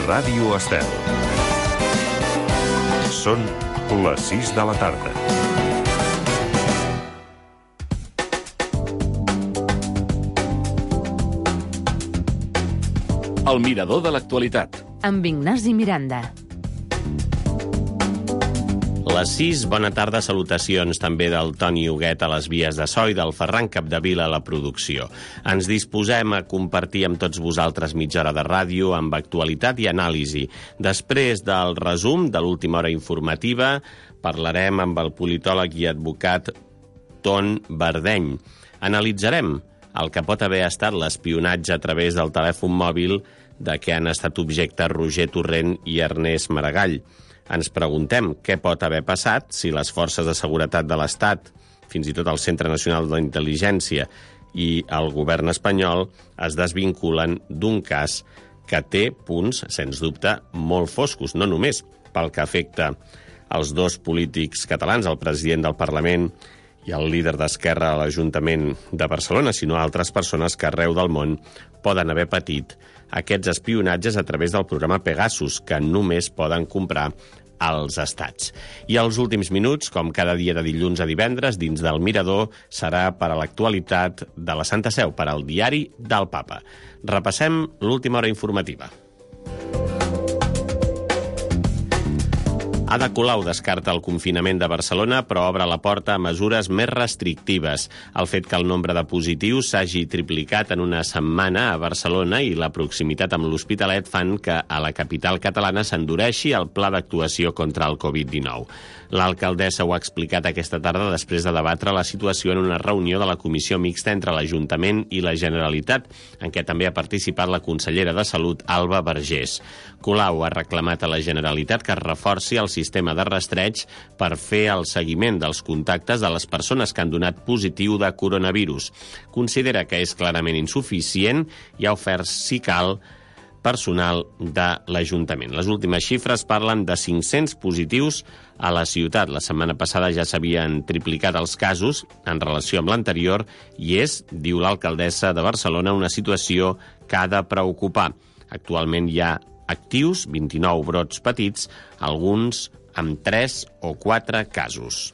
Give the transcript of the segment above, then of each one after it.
Ràdio Estel. Són les 6 de la tarda. El mirador de l'actualitat. Amb Ignasi Miranda. Les 6, bona tarda, salutacions també del Toni Huguet a les vies de so i del Ferran Capdevila a la producció. Ens disposem a compartir amb tots vosaltres mitja hora de ràdio amb actualitat i anàlisi. Després del resum de l'última hora informativa, parlarem amb el politòleg i advocat Ton Verdeny. Analitzarem el que pot haver estat l'espionatge a través del telèfon mòbil de què han estat objecte Roger Torrent i Ernest Maragall. Ens preguntem què pot haver passat si les forces de seguretat de l'Estat, fins i tot el Centre Nacional de la Intel·ligència i el govern espanyol es desvinculen d'un cas que té punts, sens dubte, molt foscos, no només pel que afecta els dos polítics catalans, el president del Parlament i el líder d'Esquerra a l'Ajuntament de Barcelona, sinó altres persones que arreu del món poden haver patit aquests espionatges a través del programa Pegasus, que només poden comprar als estats. I els últims minuts, com cada dia de dilluns a divendres, dins del Mirador, serà per a l'actualitat de la Santa Seu, per al diari del Papa. Repassem l'última hora informativa. Ada Colau descarta el confinament de Barcelona, però obre la porta a mesures més restrictives. El fet que el nombre de positius s'hagi triplicat en una setmana a Barcelona i la proximitat amb l'Hospitalet fan que a la capital catalana s'endureixi el pla d'actuació contra el Covid-19. L'alcaldessa ho ha explicat aquesta tarda després de debatre la situació en una reunió de la comissió mixta entre l'Ajuntament i la Generalitat, en què també ha participat la consellera de Salut, Alba Vergés. Colau ha reclamat a la Generalitat que es reforci el sistema de rastreig per fer el seguiment dels contactes de les persones que han donat positiu de coronavirus. Considera que és clarament insuficient i ha ofert, si cal, personal de l'Ajuntament. Les últimes xifres parlen de 500 positius a la ciutat. La setmana passada ja s'havien triplicat els casos en relació amb l'anterior i és, diu l'alcaldessa de Barcelona, una situació que ha de preocupar. Actualment hi ha actius 29 brots petits, alguns amb 3 o 4 casos.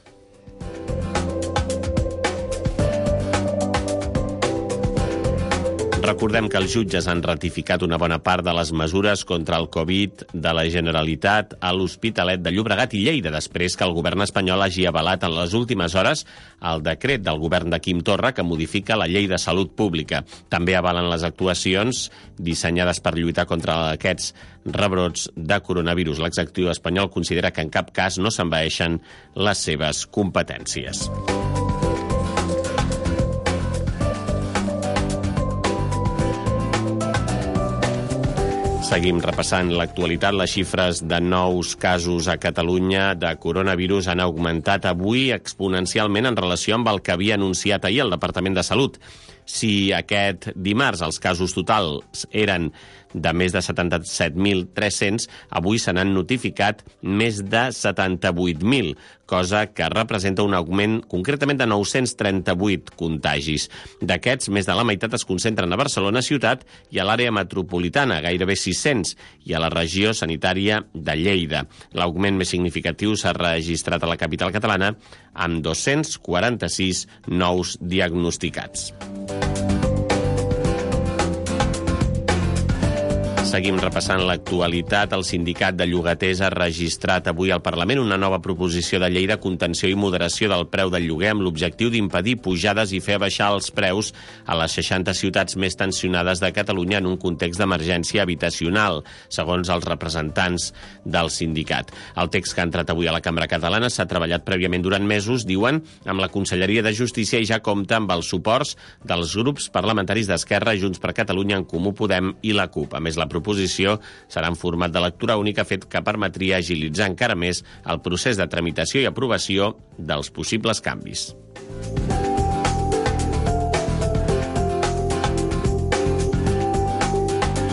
Recordem que els jutges han ratificat una bona part de les mesures contra el Covid de la Generalitat a l'Hospitalet de Llobregat i Lleida, després que el govern espanyol hagi avalat en les últimes hores el decret del govern de Quim Torra que modifica la llei de salut pública. També avalen les actuacions dissenyades per lluitar contra aquests rebrots de coronavirus. L'executiu espanyol considera que en cap cas no s'envaeixen les seves competències. Seguim repassant l'actualitat. Les xifres de nous casos a Catalunya de coronavirus han augmentat avui exponencialment en relació amb el que havia anunciat ahir el Departament de Salut. Si aquest dimarts els casos totals eren de més de 77.300, avui se n'han notificat més de 78.000, cosa que representa un augment concretament de 938 contagis. D'aquests, més de la meitat es concentren a Barcelona ciutat i a l'àrea metropolitana, gairebé 600, i a la regió sanitària de Lleida. L'augment més significatiu s'ha registrat a la capital catalana amb 246 nous diagnosticats. Seguim repassant l'actualitat. El sindicat de llogaters ha registrat avui al Parlament una nova proposició de llei de contenció i moderació del preu del lloguer amb l'objectiu d'impedir pujades i fer baixar els preus a les 60 ciutats més tensionades de Catalunya en un context d'emergència habitacional, segons els representants del sindicat. El text que ha entrat avui a la Cambra Catalana s'ha treballat prèviament durant mesos, diuen, amb la Conselleria de Justícia i ja compta amb els suports dels grups parlamentaris d'Esquerra, Junts per Catalunya, En Comú Podem i la CUP. A més, la proposició serà en format de lectura única, fet que permetria agilitzar encara més el procés de tramitació i aprovació dels possibles canvis.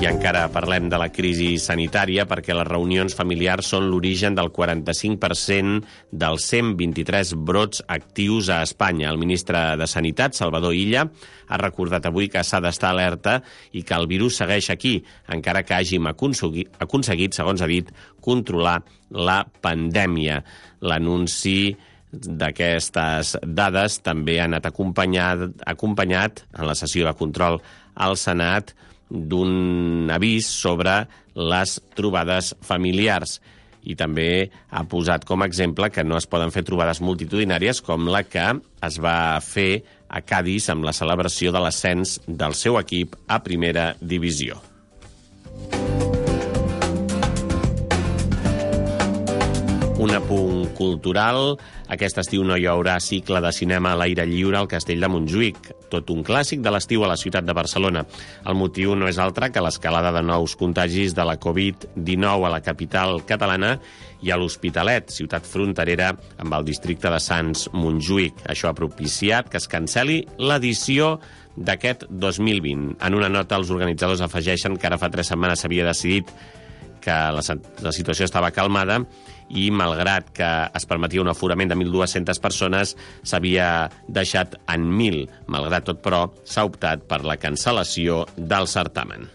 I encara parlem de la crisi sanitària perquè les reunions familiars són l'origen del 45% dels 123 brots actius a Espanya. El ministre de Sanitat, Salvador Illa, ha recordat avui que s'ha d'estar alerta i que el virus segueix aquí, encara que hàgim aconseguit, segons ha dit, controlar la pandèmia. L'anunci d'aquestes dades també ha anat acompanyat en la sessió de control al Senat d'un avís sobre les trobades familiars. I també ha posat com a exemple que no es poden fer trobades multitudinàries com la que es va fer a Cadis amb la celebració de l'ascens del seu equip a Primera Divisió. Un apunt cultural. Aquest estiu no hi haurà cicle de cinema a l'aire lliure al Castell de Montjuïc, tot un clàssic de l'estiu a la ciutat de Barcelona. El motiu no és altre que l'escalada de nous contagis de la Covid-19 a la capital catalana i a l'Hospitalet, ciutat fronterera amb el districte de Sants Montjuïc. Això ha propiciat que es cancel·li l'edició d'aquest 2020. En una nota, els organitzadors afegeixen que ara fa 3 setmanes s'havia decidit que la situació estava calmada i, malgrat que es permetia un aforament de 1.200 persones, s'havia deixat en 1.000. Malgrat tot, però, s'ha optat per la cancel·lació del certamen.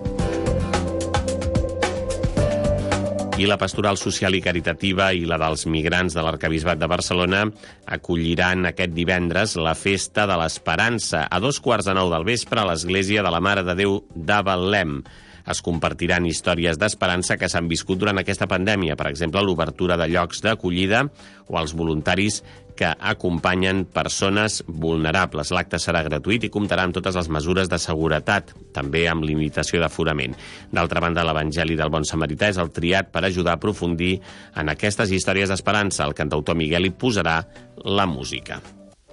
I la Pastoral Social i Caritativa i la dels migrants de l'Arquebisbat de Barcelona acolliran aquest divendres la Festa de l'Esperança a 8:45 del vespre a l'Església de la Mare de Déu de Betlem. Es compartiran històries d'esperança que s'han viscut durant aquesta pandèmia, per exemple, l'obertura de llocs d'acollida o els voluntaris que acompanyen persones vulnerables. L'acte serà gratuït i comptarà amb totes les mesures de seguretat, també amb limitació d'aforament. D'altra banda, l'Evangeli del Bon Samarità és el triat per ajudar a aprofundir en aquestes històries d'esperança. El cantautor Miguel hi posarà la música.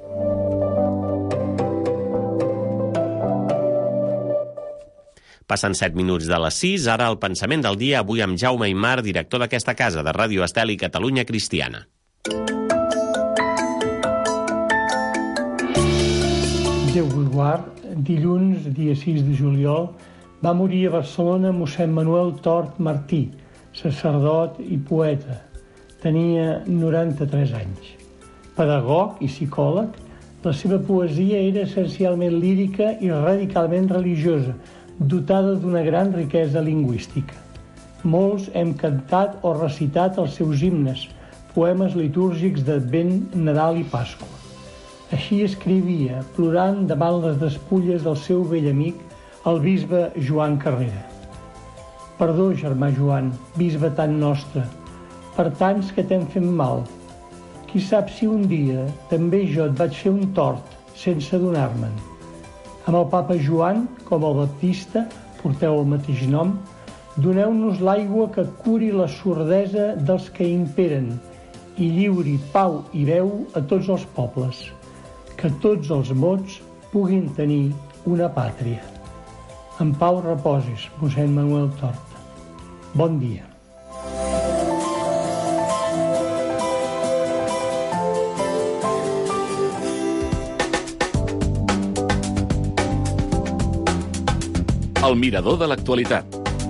Passen 7 minuts de les 6, ara el pensament del dia, avui amb Jaume Aymar, director d'aquesta casa, de Ràdio Estel i Catalunya Cristiana. Déu vos guard, dilluns, dia 6 de juliol, va morir a Barcelona mossèn Manuel Tort Martí, sacerdot i poeta. Tenia 93 anys. Pedagog i psicòleg, la seva poesia era essencialment lírica i radicalment religiosa, dotada d'una gran riquesa lingüística. Molts hem cantat o recitat els seus himnes, poemes litúrgics d'Advent, Nadal i Pasqua. Així escrivia, plorant davant les despulles del seu vell amic, el bisbe Joan Carrera. Perdó, germà Joan, bisbe tan nostre, per tants que t'hem fet mal. Qui sap si un dia també jo et vaig fer un tort sense adonar-me'n. Amb el papa Joan, com el Baptista, porteu el mateix nom, doneu-nos l'aigua que curi la sordesa dels que imperen i lliuri pau i veu a tots els pobles, que tots els mots puguin tenir una pàtria. En pau reposis, mossèn Manuel Tort. Bon dia. El mirador de l'actualitat.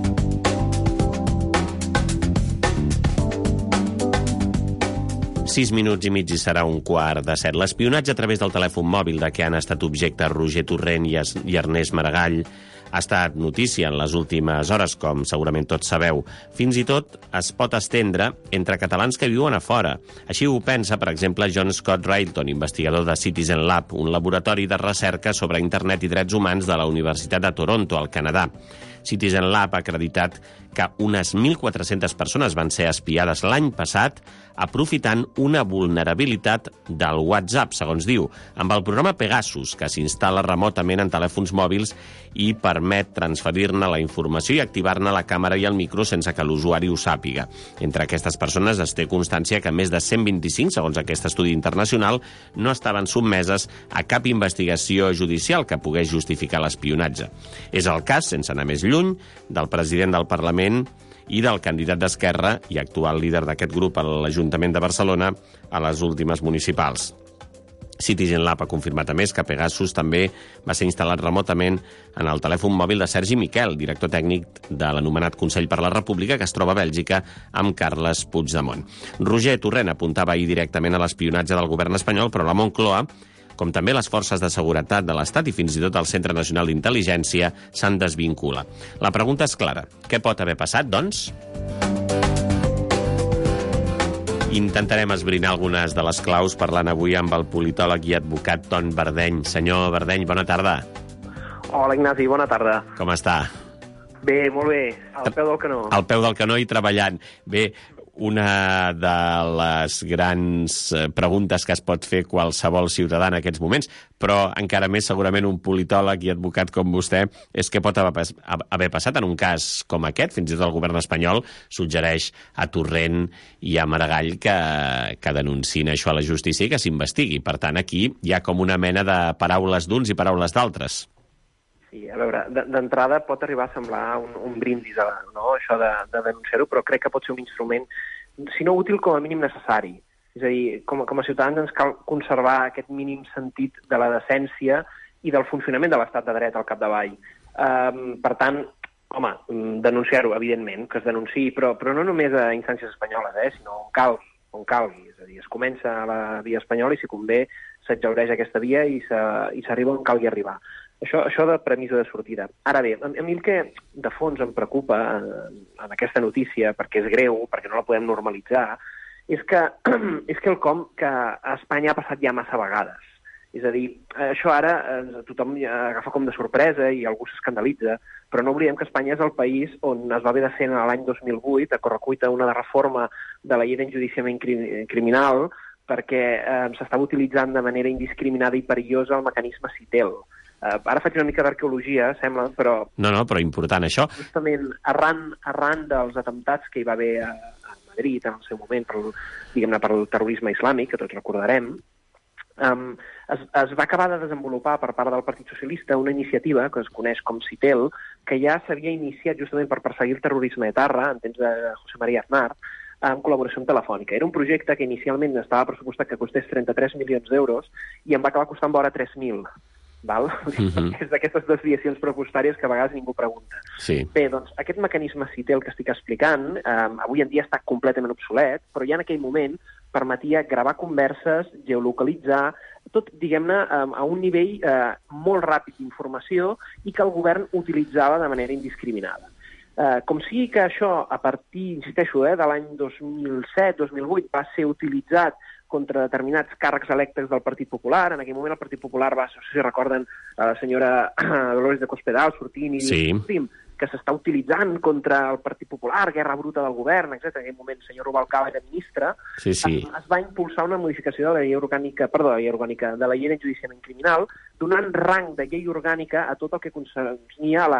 Sis minuts i mig i serà 1:15. L'espionatge a través del telèfon mòbil de què han estat objecte Roger Torrent i Ernest Maragall ha estat notícia en les últimes hores, com segurament tots sabeu. Fins i tot es pot estendre entre catalans que viuen a fora. Així ho pensa, per exemple, John Scott Railton, investigador de Citizen Lab, un laboratori de recerca sobre internet i drets humans de la Universitat de Toronto, al Canadà. Citizen Lab ha acreditat que unes 1.400 persones van ser espiades l'any passat aprofitant una vulnerabilitat del WhatsApp, segons diu, amb el programa Pegasus, que s'instal·la remotament en telèfons mòbils i permet transferir-ne la informació i activar-ne la càmera i el micro sense que l'usuari ho sàpiga. Entre aquestes persones es té constància que més de 125, segons aquest estudi internacional, no estaven sotmeses a cap investigació judicial que pogués justificar l'espionatge. És el cas, sense anar més lluny, del president del Parlament i del candidat d'Esquerra i actual líder d'aquest grup a l'Ajuntament de Barcelona a les últimes municipals. Citizen Lab ha confirmat a més que Pegasus també va ser instal·lat remotament en el telèfon mòbil de Sergi Miquel, director tècnic de l'anomenat Consell per la República, que es troba a Bèlgica amb Carles Puigdemont. Roger Torrent apuntava ahir directament a l'espionatge del govern espanyol, però la Moncloa, com també les forces de seguretat de l'Estat i fins i tot el Centre Nacional d'Intel·ligència, se'n desvincula. La pregunta és clara. Què pot haver passat, doncs? Intentarem esbrinar algunes de les claus parlant avui amb el politòleg i advocat Ton Verdeny. Senyor Verdeny, bona tarda. Hola, Ignasi, bona tarda. Com està? Bé, molt bé, al peu del canó. Al peu del canó i treballant. Bé, una de les grans preguntes que es pot fer qualsevol ciutadà en aquests moments, però encara més segurament un politòleg i advocat com vostè, és què pot haver passat en un cas com aquest. Fins i tot el govern espanyol suggereix a Torrent i a Maragall que denunciïn això a la justícia i que s'investigui. Per tant, aquí hi ha com una mena de paraules d'uns i paraules d'altres. Sí, a veure, d'entrada pot arribar a semblar un brindis, no?, això de denunciar-ho, però crec que pot ser un instrument, si no útil, com a mínim necessari. És a dir, com a ciutadans ens cal conservar aquest mínim sentit de la decència i del funcionament de l'estat de dret al capdavall. Per tant, home, denunciar-ho, evidentment, que es denunciï, però no només a instàncies espanyoles, sinó on calgui. És a dir, es comença a la via espanyola i, si convé, s'exhaureix aquesta via i s'arriba on calgui arribar. Això de premissa de sortida. Ara bé, a mi el que de fons em preocupa en aquesta notícia, perquè és greu, perquè no la podem normalitzar, és que quelcom que a Espanya ha passat ja massa vegades. És a dir, això ara tothom agafa com de sorpresa i algú s'escandalitza, però no oblidem que Espanya és el país on es va haver de fer l'any 2008, a correcuita, una reforma de la llei d'enjudiciament criminal, perquè s'estava utilitzant de manera indiscriminada i perillosa el mecanisme CITEL. Ara faig una mica d'arqueologia, sembla, però... No, però important, això. Justament arran dels atemptats que hi va haver a Madrid en el seu moment, pel terrorisme islàmic, que tots recordarem, es va acabar de desenvolupar per part del Partit Socialista una iniciativa que es coneix com CITEL, que ja s'havia iniciat justament per perseguir el terrorisme etarra, en temps de José María Aznar, en col·laboració amb Telefònica. Era un projecte que inicialment estava pressupostat que costés 33 milions d'euros i em va acabar costant vora 3.000. Val? És d'aquestes desviacions pressupostàries que a vegades ningú pregunta. Sí. Bé, doncs, aquest mecanisme CITEL que estic explicant, avui en dia està completament obsolet, però ja en aquell moment permetia gravar converses, geolocalitzar, tot, diguem-ne, a un nivell molt ràpid d'informació i que el govern utilitzava de manera indiscriminada. Com sigui que això, a partir, insisteixo, de l'any 2007-2008, va ser utilitzat contra determinats càrrecs electes del Partit Popular. En aquell moment el Partit Popular va, no sé si recorden, la senyora Dolores de Cospedal sortint i dient que s'està utilitzant contra el Partit Popular, guerra bruta del govern, etc. En aquell moment el senyor Rubalcaba era ministre. Sí. Es va impulsar una modificació de la llei orgànica, de la llei d'enjudiciament criminal, donant rang de llei orgànica a tot el que concernia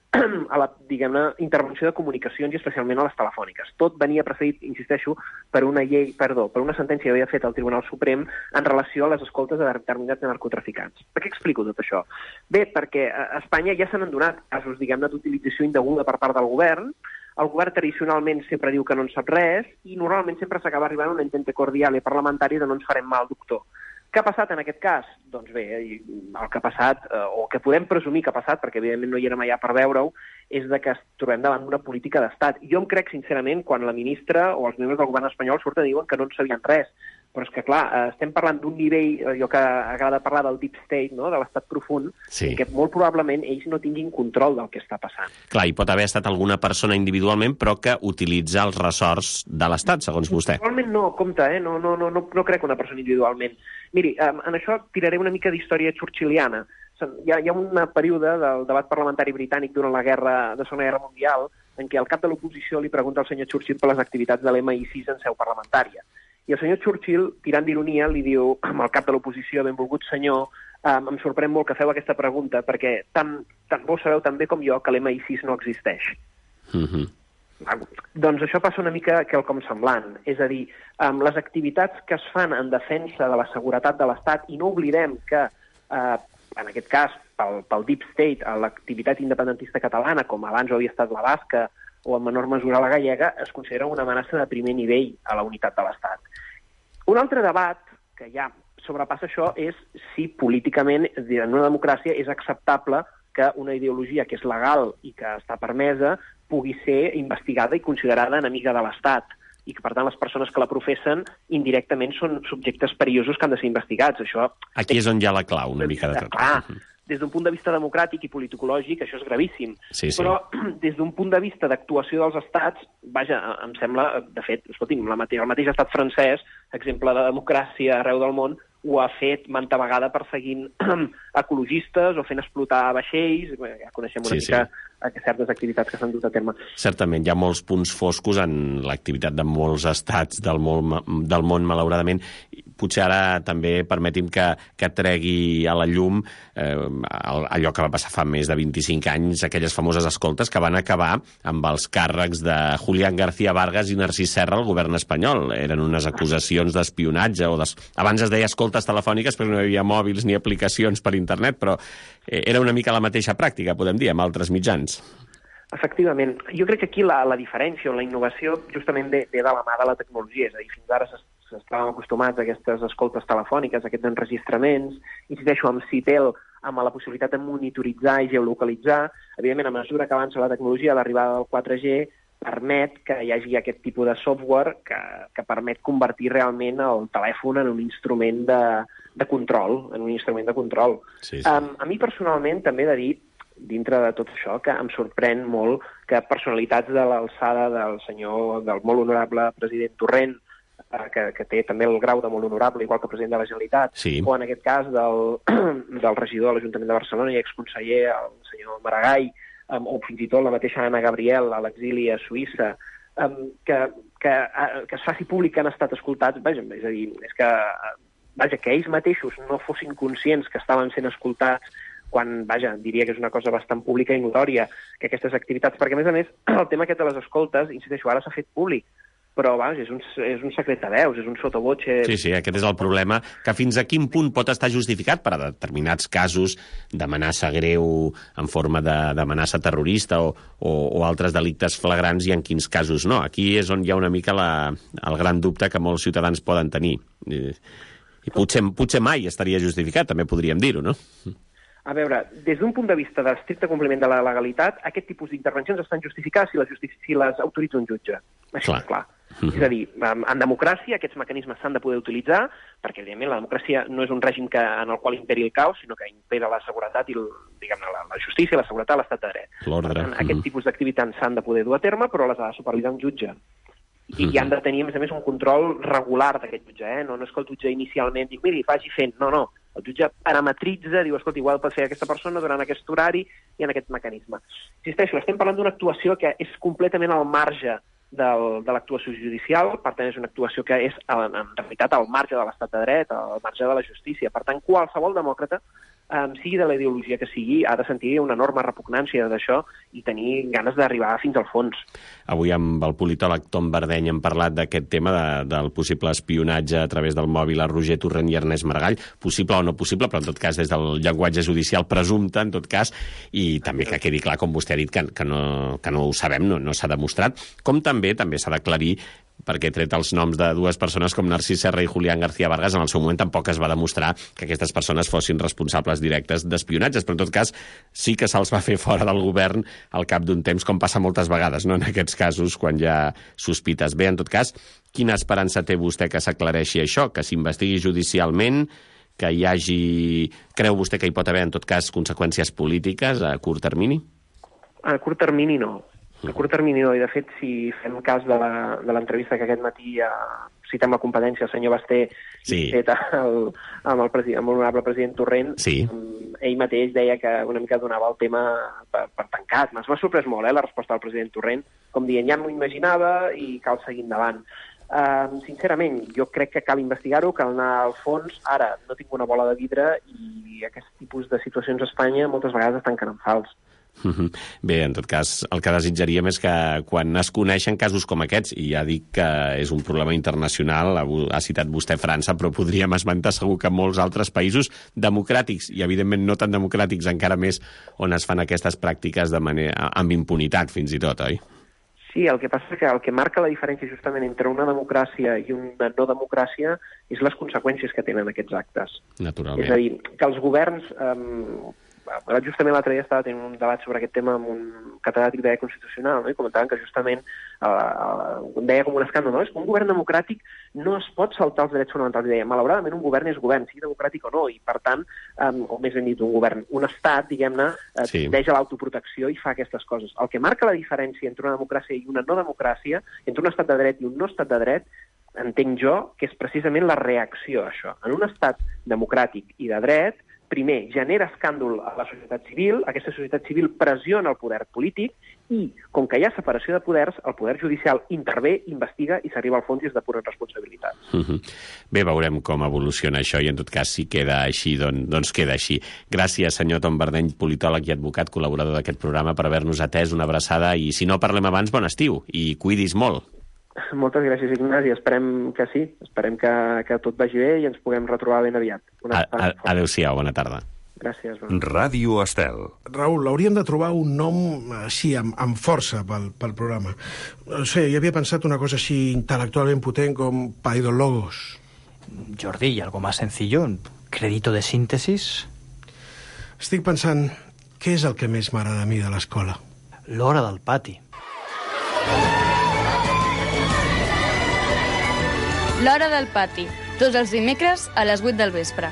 a la, diguem-ne, intervenció de comunicacions i especialment a les telefòniques. Tot venia precedit, insisteixo, per una sentència que havia fet el Tribunal Suprem en relació a les escoltes de determinats narcotraficants. Per què explico tot això? Bé, perquè a Espanya ja s'han donat casos, diguem-ne, d'utilització indeguda per part del govern. El govern tradicionalment sempre diu que no en sap res i normalment sempre s'acaba arribant a un entente cordial i parlamentari de no ens farem mal, doctor. Què ha passat en aquest cas? Doncs bé, el que ha passat, o que podem presumir que ha passat, perquè evidentment no hi érem allà per veure-ho, és que es trobem davant d'una política d'estat. Jo em crec, sincerament, quan la ministra o els membres del govern espanyol surten i diuen que no en sabien res. Però és que, clar, estem parlant d'un nivell, jo que agrada parlar del deep state, no?, de l'estat profund, sí, que molt probablement ells no tinguin control del que està passant. Clar, hi pot haver estat alguna persona individualment, però que utilitza els ressorts de l'estat, segons vostè. Individualment no, compte, no crec una persona individualment. Miri, en això tiraré una mica d'història churchilliana. Hi ha un període del debat parlamentari britànic durant la Segona Guerra Mundial en què el cap de l'oposició li pregunta al senyor Churchill per les activitats de l'MI6 en seu parlamentària. I el senyor Churchill, tirant d'ironia, li diu amb el cap de l'oposició, benvolgut senyor, em sorprèn molt que feu aquesta pregunta perquè tant vos sabeu tan bé com jo que l'MI6 no existeix. Doncs això passa una mica quelcom semblant. És a dir, les activitats que es fan en defensa de la seguretat de l'Estat, i no oblidem que, en aquest cas, pel Deep State, l'activitat independentista catalana, com abans havia estat la basca o en menor mesura la gallega, es considera una amenaça de primer nivell a la unitat de l'Estat. Un altre debat, que ja sobrepassa això és si políticament, en una democràcia, és acceptable que una ideologia que és legal i que està permesa pugui ser investigada i considerada enemiga de l'Estat i que, per tant, les persones que la professen indirectament són subjectes perillosos que han de ser investigats. Això... Aquí és on hi ha la clau, una mica de tot. Clar, des d'un punt de vista democràtic i politicologic, això és gravíssim. Sí. Però des d'un punt de vista d'actuació dels estats, vaja, em sembla, de fet, escolti'm, el mateix estat francès, exemple de democràcia arreu del món, ho ha fet manta vegada perseguint ecologistes o fent explotar vaixells. Ja coneixem una mica certes activitats que s'han dut a terme. Certament, hi ha molts punts foscos en l'activitat de molts estats del món, malauradament. Potser ara també permeti'm que tregui a la llum allò que va passar fa més de 25 anys, aquelles famoses escoltes que van acabar amb els càrrecs de Julián García Vargas i Narcís Serra al govern espanyol. Eren unes acusacions d'espionatge abans es deia escoltes telefòniques perquè no hi havia mòbils ni aplicacions per internet, però era una mica la mateixa pràctica, podem dir, amb altres mitjans. Efectivament. Jo crec que aquí la diferència o la innovació justament ve de la mà de la tecnologia. És a dir, fins ara estàvem acostumats a aquestes escoltes telefòniques, a aquests enregistraments, insisteixo, amb CITEL, amb la possibilitat de monitoritzar i geolocalitzar. Evidentment, a mesura que avança la tecnologia, l'arribada del 4G permet que hi hagi aquest tipus de software que permet convertir realment el telèfon en un instrument de control, Sí. A mi personalment també he de dir, dintre de tot això, que em sorprèn molt que personalitats de l'alçada del molt honorable president Torrent, que té també el grau de molt honorable, igual que el president de la Generalitat, o en aquest cas del regidor de l'Ajuntament de Barcelona i exconseller, el senyor Maragall, o fins i tot la mateixa Anna Gabriel a l'exili a Suïssa, que es faci públic que han estat escoltats, vaja, és a dir, que ells mateixos no fossin conscients que estaven sent escoltats quan, vaja, diria que és una cosa bastant pública i notòria, que aquestes activitats, perquè a més, el tema aquest de les escoltes, insisteixo, ara s'ha fet públic, però vaja, és un secret de veus, és un sottovoce... Sí, aquest és el problema, que fins a quin punt pot estar justificat per a determinats casos d'amenaça greu en forma d'amenaça terrorista o altres delictes flagrants i en quins casos no. Aquí és on hi ha una mica el gran dubte que molts ciutadans poden tenir. I potser mai estaria justificat, també podríem dir-ho, no? A veure, des d'un punt de vista de l'estricte compliment de la legalitat, aquest tipus d'intervencions estan justificades si les autoritza un jutge. Això és clar. És a dir, en democràcia aquests mecanismes s'han de poder utilitzar, perquè, evidentment, la democràcia no és un règim en el qual imperi el caos, sinó que impera la seguretat i, diguem-ne, la justícia, la seguretat, l'estat de dret. L'ordre. Per tant, aquest tipus d'activitats s'han de poder dur a terme, però les ha de supervisar un jutge. I han de tenir, a més, un control regular d'aquest jutge. No és que el jutge inicialment digui, miri, vagi fent. No. El jutge parametritza, diu, escolta, igual pot fer aquesta persona durant aquest horari i en aquest mecanisme. Insisteixo, estem parlant d'una actuació que és completament al marge de l'actuació judicial, per tant, és una actuació que és, en realitat, al marge de l'estat de dret, al marge de la justícia. Per tant, qualsevol demòcrata, sigui de la ideologia que sigui, ha de sentir una enorme repugnància d'això i tenir ganes d'arribar fins al fons. Avui amb el politòleg Tom Bardeny hem parlat d'aquest tema del possible espionatge a través del mòbil a Roger Torrent i Ernest Maragall, possible o no possible, però en tot cas des del llenguatge judicial presumpte, en tot cas, i també que quedi clar, com vostè ha dit, que no ho sabem, no s'ha demostrat, com també s'ha d'aclarir perquè tret els noms de dues persones com Narcís Serra i Julián García Vargas, en el seu moment tampoc es va demostrar que aquestes persones fossin responsables directes d'espionatges, però en tot cas sí que se'ls va fer fora del govern al cap d'un temps, com passa moltes vegades, no? En aquests casos, quan hi ha sospites. Bé, en tot cas, quina esperança té vostè que s'aclareixi això, que s'investigui judicialment, que hi hagi... Creu vostè que hi pot haver, en tot cas, conseqüències polítiques a curt termini? A curt termini no. A curt termini no, i de fet, si fem cas de l'entrevista que aquest matí citem la competència, el senyor Basté, fet amb l'honorable president Torrent, ell mateix deia que una mica donava el tema per tancat. M'ha sorprès molt, la resposta del president Torrent, com dient, ja m'ho imaginava i cal seguir endavant. Sincerament, jo crec que cal investigar-ho, cal anar al fons. Ara, no tinc una bola de vidre i aquest tipus de situacions a Espanya moltes vegades es tanquen en fals. Bé, en tot cas, el que desitjaríem és que quan es coneixen casos com aquests, i ja dic que és un problema internacional, ha citat vostè França, però podríem esmentar segur que molts altres països democràtics, i evidentment no tan democràtics encara més, on es fan aquestes pràctiques amb impunitat, fins i tot, oi? Sí, el que passa és que el que marca la diferència justament entre una democràcia i una no democràcia és les conseqüències que tenen aquests actes. Naturalment. És a dir, que els governs... Justament l'altre dia estava tenint un debat sobre aquest tema amb un catedràtic de dret constitucional, no? I comentaven que justament deia com un escàndol, no? És que un govern democràtic no es pot saltar els drets fonamentals. I deia, malauradament, un govern és govern, sigui democràtic o no, i per tant, o més ben dit, un estat, diguem-ne, tendeix a l'autoprotecció i fa aquestes coses. El que marca la diferència entre una democràcia i una no democràcia, entre un estat de dret i un no estat de dret, entenc jo que és precisament la reacció a això. En un estat democràtic i de dret, primer, genera escàndol a la societat civil, aquesta societat civil pressiona el poder polític i, com que hi ha separació de poders, el poder judicial intervé, investiga i s'arriba al fons i es depuren responsabilitats. Bé, veurem com evoluciona això i, en tot cas, si queda així, doncs queda així. Gràcies, senyor Tom Bardeny, politòleg i advocat, col·laborador d'aquest programa, per haver-nos atès. Una abraçada i, si no parlem abans, bon estiu i cuidis molt. Moltes gràcies, Ignasi. Esperem que sí. Esperem que tot vagi bé i ens puguem retrobar ben aviat. Adéu-siau, bona tarda. Gràcies. Ràdio Estel. Raül, hauríem de trobar un nom així, amb força pel programa. No sé, jo havia pensat una cosa així intel·lectualment potent com Paidologos. Jordi, ¿y algo más sencillo? ¿Crédito de síntesis? Estic pensant, què és el que més m'agrada a mi de l'escola? L'hora del pati. L'hora del pati, tots els dimecres a les 8 del vespre.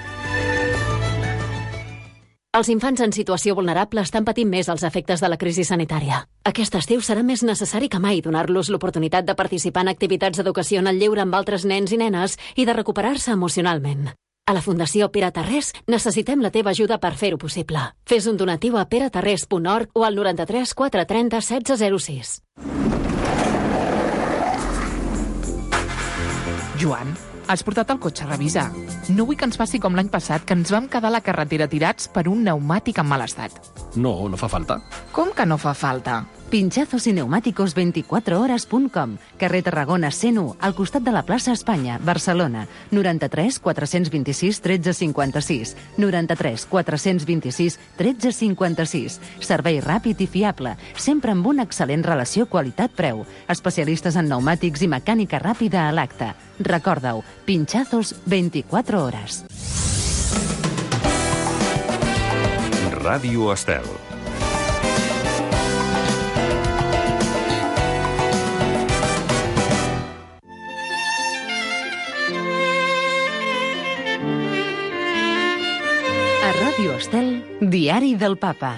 Els infants en situació vulnerable estan patint més els efectes de la crisi sanitària. Aquest estiu serà més necessari que mai donar-los l'oportunitat de participar en activitats d'educació en el lleure amb altres nens i nenes i de recuperar-se emocionalment. A la Fundació Pere Tarrés necessitem la teva ajuda per fer-ho possible. Fes un donatiu a peretarrés.org o al 93 430 1606. Joan, has portat el cotxe a revisar. No vull que ens passi com l'any passat, que ens vam quedar a la carretera tirats per un pneumàtic en mal estat. No, no fa falta. Com que no fa falta? Pinchazos y neumáticos 24horas.com, carrer Tarragona 101, al costat de la plaça Espanya, Barcelona, 93 426 13 56, 93 426 13 56. Servei ràpid i fiable, sempre amb una excel·lent relació qualitat-preu. Especialistes en pneumàtics i mecànica ràpida a l'acte. Recorda-ho, Pinchazos 24 hores. Ràdio Estel. A Ràdio Estel, Diari del Papa.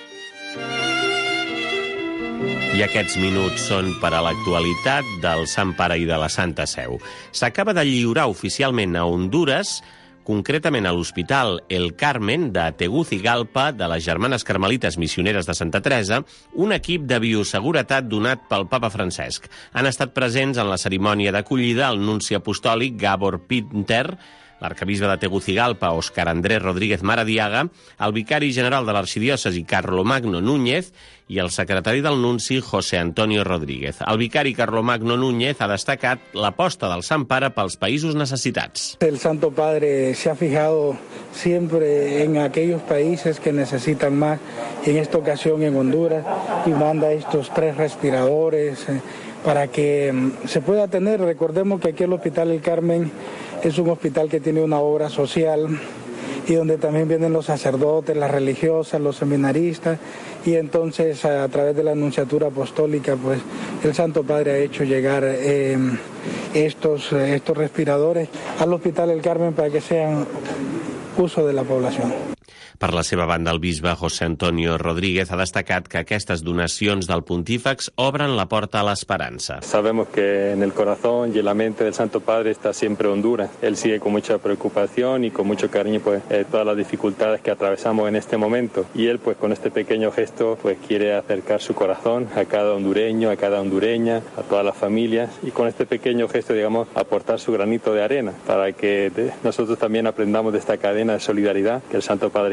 I aquests minuts són per a l'actualitat del Sant Pare i de la Santa Seu. S'acaba de lliurar oficialment a Hondures, concretament a l'Hospital El Carmen de Tegucigalpa, de les Germanes Carmelites Missioneres de Santa Teresa, un equip de bioseguretat donat pel papa Francesc. Han estat presents en la cerimònia d'acollida el nunci apostòlic Gabor Pinter, l'arcabisbe de Tegucigalpa, Óscar Andrés Rodríguez Maradiaga, el vicari general de l'arxidiòcesi Carlomagno Núñez i el secretari del nunci José Antonio Rodríguez. El vicari Carlomagno Núñez ha destacat l'aposta del Sant Pare pels països necessitats. El Santo Padre se ha fijado siempre en aquellos países que necesitan más, y en esta ocasión en Honduras, y manda estos 3 respiradores para que se pueda tener. Recordemos que aquí el Hospital El Carmen es un hospital que tiene una obra social y donde también vienen los sacerdotes, las religiosas, los seminaristas, y entonces a través de la Anunciatura Apostólica pues el Santo Padre ha hecho llegar estos respiradores al Hospital El Carmen para que sean uso de la población. Per la seva banda, el bisbe José Antonio Rodríguez ha destacat que aquestes donacions del pontífex obren la porta a l'esperança. Sabemos que en el corazón y en la mente del Santo Padre está siempre Honduras. Él sigue con mucha preocupación y con mucho cariño todas las dificultades que atravesamos en este momento. Y él pues con este pequeño gesto pues quiere acercar su corazón a cada hondureño, a cada hondureña, a todas las familias, y con este pequeño gesto, digamos, aportar su granito de arena para que nosotros también aprendamos de esta cadena de solidaridad que el Santo Padre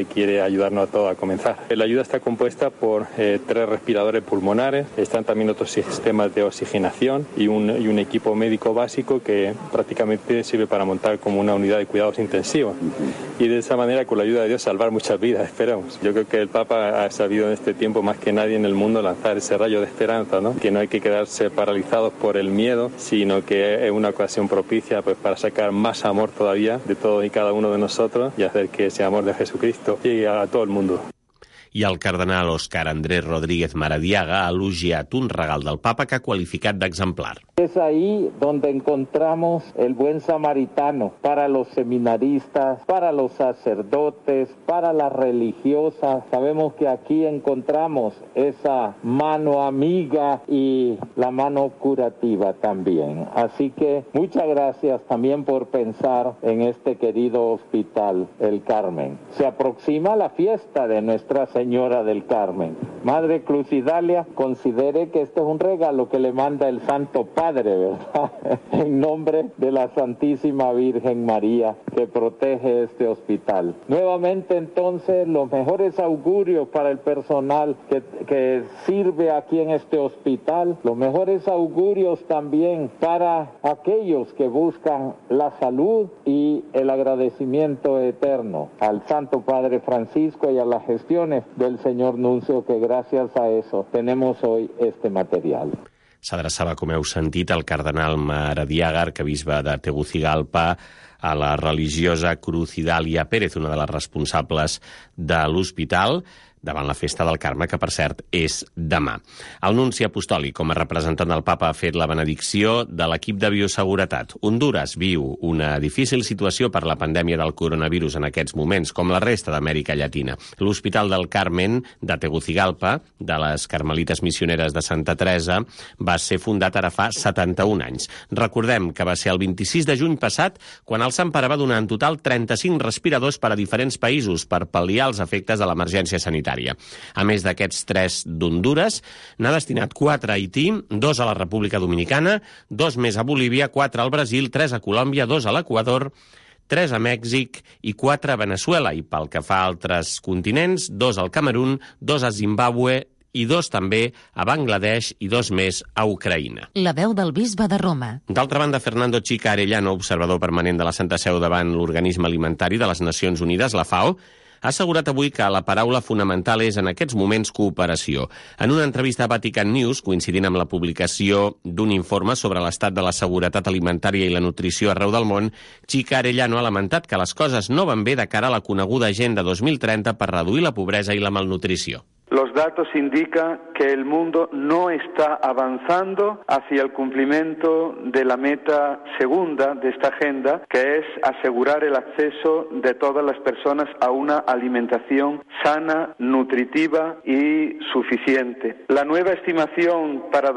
quiere ayudarnos a todos a comenzar. La ayuda está compuesta por 3 respiradores pulmonares, están también otros sistemas de oxigenación y un equipo médico básico que prácticamente sirve para montar como una unidad de cuidados intensivos. Y de esa manera, con la ayuda de Dios, salvar muchas vidas, esperamos. Yo creo que el Papa ha sabido en este tiempo, más que nadie en el mundo, lanzar ese rayo de esperanza, ¿no? Que no hay que quedarse paralizados por el miedo, sino que es una ocasión propicia pues, para sacar más amor todavía de todos y cada uno de nosotros y hacer que ese amor de Jesucristo llegue a todo el mundo. I el cardenal Óscar Andrés Rodríguez Maradiaga ha elogiat un regal del papa que ha qualificat d'exemplar. Es ahí donde encontramos el buen samaritano para los seminaristas, para los sacerdotes, para las religiosas. Sabemos que aquí encontramos esa mano amiga y la mano curativa también. Así que muchas gracias también por pensar en este querido hospital, el Carmen. Se aproxima la fiesta de Nuestra Señora del Carmen. Madre Crucidalia, considere que este es un regalo que le manda el Santo Padre, ¿verdad? En nombre de la Santísima Virgen María, que protege este hospital. Nuevamente, entonces, los mejores augurios para el personal que sirve aquí en este hospital, los mejores augurios también para aquellos que buscan la salud y el agradecimiento eterno al Santo Padre Francisco y a las gestiones del señor Nuncio, que gracias a eso tenemos hoy este material. S'adreçava, com heu sentit, el cardenal Maradiaga, arquebisbe de Tegucigalpa, a la religiosa Crucidalia Pérez, una de les responsables de l'hospital, davant la festa del Carme, que, per cert, és demà. El nunci apostòlic, com a representant del papa, ha fet la benedicció de l'equip de bioseguretat. Honduras viu una difícil situació per la pandèmia del coronavirus en aquests moments, com la resta d'Amèrica Llatina. L'Hospital del Carmen de Tegucigalpa, de les Carmelites Missioneres de Santa Teresa, va ser fundat ara fa 71 anys. Recordem que va ser el 26 de juny passat quan el Sant Pare va donar en total 35 respiradors per a diferents països per pal·liar els efectes de l'emergència sanitària. A més d'aquests 3 d'Honduras, n'ha destinat 4 a Haití, 2 a la República Dominicana, 2 més a Bolívia, 4 al Brasil, 3 a Colòmbia, 2 a l'Equador, 3 a Mèxic i 4 a Venezuela. I pel que fa a altres continents, 2 al Camerún, 2 a Zimbàbue i 2 també a Bangladesh i 2 més a Ucraïna. La veu del bisbe de Roma. D'altra banda, Fernando Chica Arellano, observador permanent de la Santa Seu davant l'Organisme Alimentari de les Nacions Unides, la FAO, ha assegurat avui que la paraula fonamental és en aquests moments cooperació. En una entrevista a Vatican News, coincidint amb la publicació d'un informe sobre l'estat de la seguretat alimentària i la nutrició arreu del món, Chica Arellano ha lamentat que les coses no van bé de cara a la coneguda Agenda 2030 per reduir la pobresa i la malnutrició. Los datos indican que el mundo no está avanzando hacia el cumplimiento de la meta segunda de esta agenda, que es asegurar el acceso de todas las personas a una alimentación sana, nutritiva y suficiente. La nueva estimación para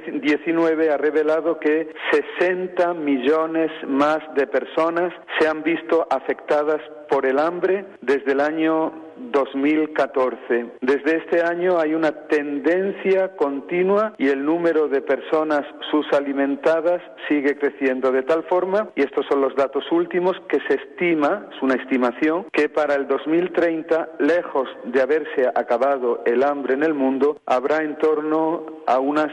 2019 ha revelado que 60 millones más de personas se han visto afectadas por el hambre desde el año 2014. Desde este año hay una tendencia continua y el número de personas subalimentadas sigue creciendo de tal forma, y estos son los datos últimos, que se estima, es una estimación, que para el 2030, lejos de haberse acabado el hambre en el mundo, habrá en torno a unas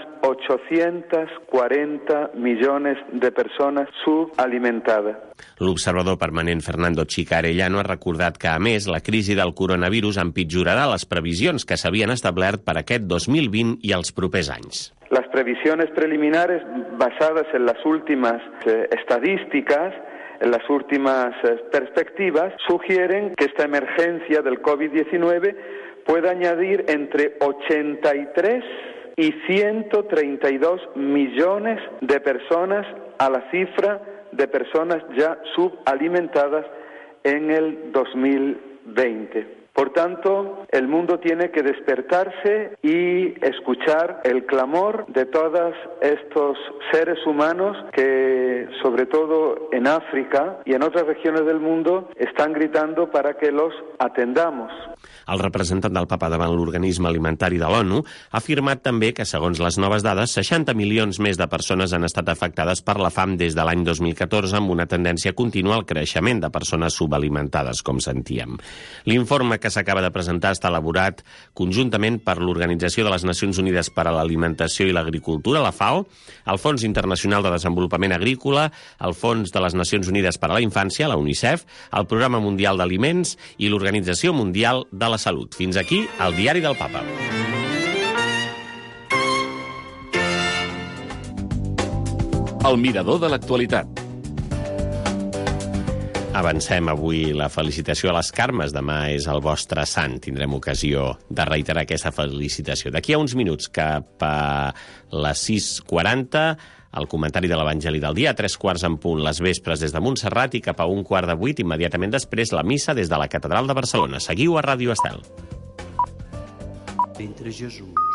840 millones de personas subalimentadas. L'observador permanent Fernando Chica Arellano ha recordat que, a més, la crisi del coronavirus empitjorarà les previsions que s'havien establert per aquest 2020 i els propers anys. Las previsiones preliminares basadas en las últimas estadísticas, en las últimas perspectivas, sugieren que esta emergencia del COVID-19 puede añadir entre 83 y 132 millones de personas a la cifra de personas ya subalimentadas en el 2020. Por tanto, el mundo tiene que despertarse y escuchar el clamor de todos estos seres humanos que, sobre todo en África y en otras regiones del mundo, están gritando para que los atendamos. El representant del Papa davant l'Organisme Alimentari de l'ONU ha afirmat també que, segons les noves dades, 60 milions més de persones han estat afectades per la fam des de l'any 2014, amb una tendència contínua al creixement de persones subalimentades, com sentíem. L'informe que s'acaba de presentar està elaborat conjuntament per l'Organització de les Nacions Unides per a l'Alimentació i l'Agricultura, la FAO, el Fons Internacional de Desenvolupament Agrícola, el Fons de les Nacions Unides per a la Infància, la UNICEF, el Programa Mundial d'Aliments i l'Organització Mundial de la Salut. Fins aquí el Diari del Papa. El mirador de l'actualitat. Avancem avui la felicitació a les Carmes. Demà és el vostre sant. Tindrem ocasió de reiterar aquesta felicitació. D'aquí a uns minuts, cap a les 6:40, el comentari de l'Evangeli del dia, a 3:15 en punt, les vespres des de Montserrat, i cap a 7:15, immediatament després, la missa des de la Catedral de Barcelona. Seguiu a Ràdio Estel. Mentre Jesús